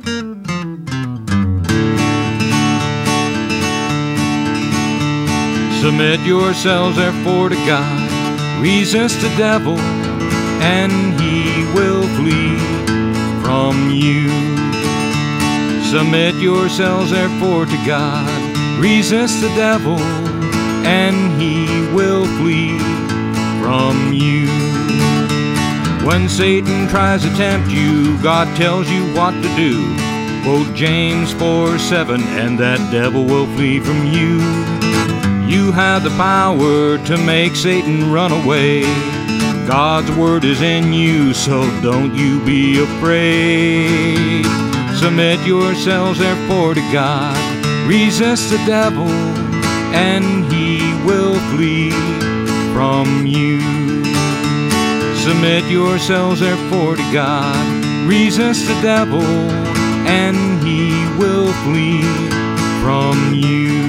Submit yourselves therefore to God. Resist the devil, and he will flee from you. Submit yourselves therefore to God. Resist the devil, and he will flee from you. When Satan tries to tempt you, God tells you what to do. Quote James 4:7, and that devil will flee from you. You have the power to make Satan run away. God's word is in you, so don't you be afraid. Submit yourselves therefore to God. Resist the devil, and he will flee from you. Submit yourselves therefore to God. Resist the devil, and he will flee from you.